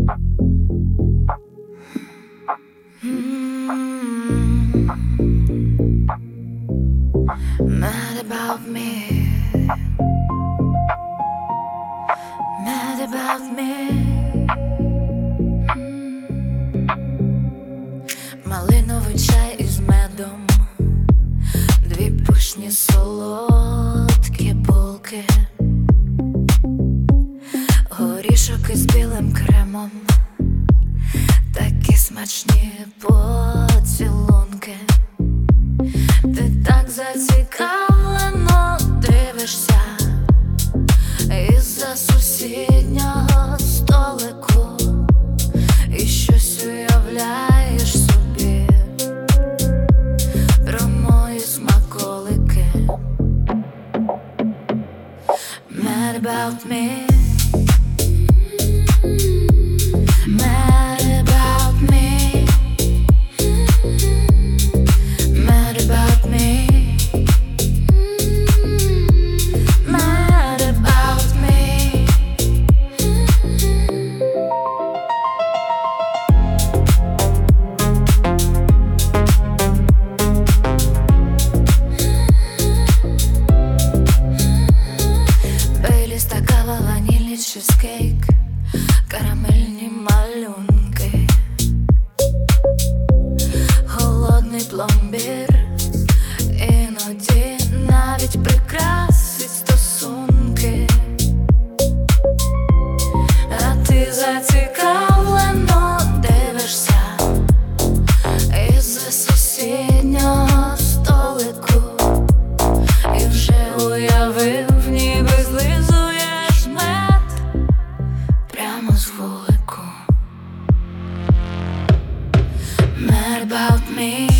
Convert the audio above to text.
Mad about me, mad about me. Малиновий чай із медом, дві пишні солодкі булки, горішок із білим кремом, такі смачні поцілунки. Ти так зацікавлено дивишся із-за сусіднього столику і щось уявляєш собі про мої смаколики. Mad about me, mad about me, mad about me, mad about me. Бейліс та кава, ванільний чизкейк, карамельні малюнки, холодний пломбір, іноді навіть прикрасить стосунки. А ти зацікавлено дивишся із-за сусіднього столику і вже уявив, ніби злизуєш мед прямо з вулику. Mad about me,